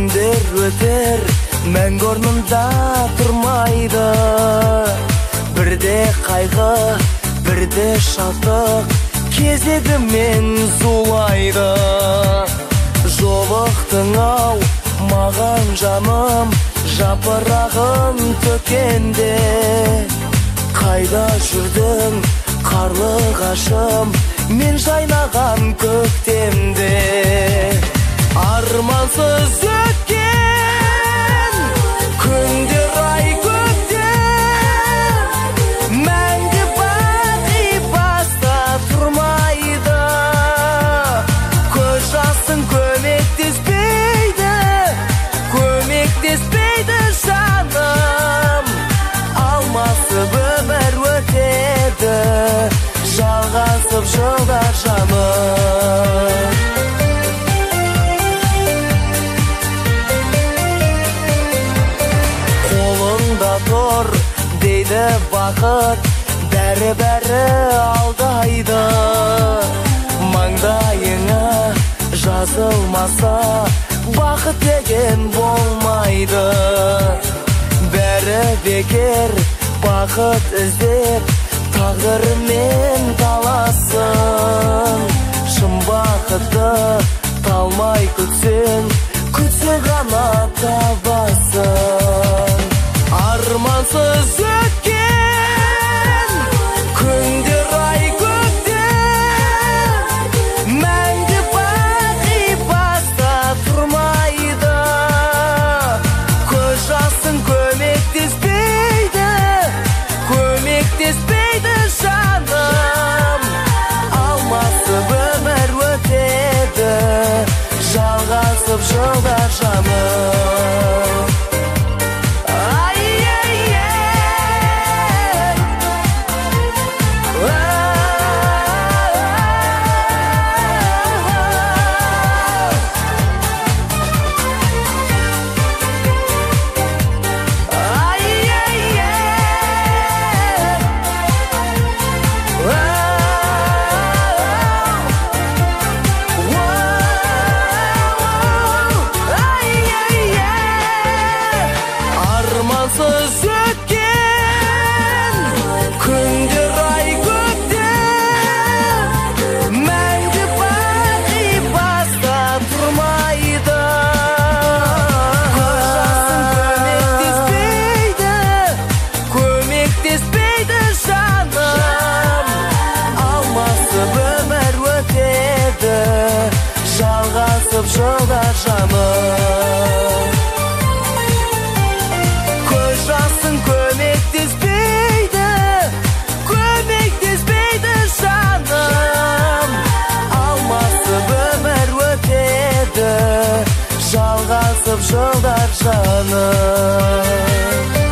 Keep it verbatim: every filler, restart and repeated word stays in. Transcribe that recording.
Күндер өтер, мәңгі орнында тұрмайды. Бірде қайғы, бірде шаттық, кезегімен зулайды. Жолықтың ау маған жаным, жапырағын төкенде. Қайда жүрдің қарлығашым, мен жайнаған көктемде. Армансыз өткен күндер ай көктем, мәңгі бақи баста тұрмайды. Көз жасың көмектеспейді, көмектеспейді жаным. Алмасып өмір өтеді, жалғасып жылдар жаным. Тұр дейді бақыт, бәрі-бәрі алдайды. Маңдайыңа жазылмаса, бақыт деген болмайды. Бәрі бекер, бақыт іздеп, тағдырмен таласын. Шын бақытты талмай күтсең, күтсе ғана табасың. Армансыз өткен күндер ай көктем, мәңгі бақи баста тұрмайды. Көз жасың көмектеспейді, көмектеспейді жаным. Алмасып өмір өтеді, жалғасып жылдар жаным. Армансыз өткен күндер ай көктем, мәңгі бақи баста тұрмайды. Көз жасың көмектеспейді, көмектеспейді жаным. Алмасып өмір өтеді, жалғасып жылдар жаным. Көз жасың көмектеспейді, көмектеспейді жаным. Алмасып өмір өтеді, жалғасып жылдар жаным.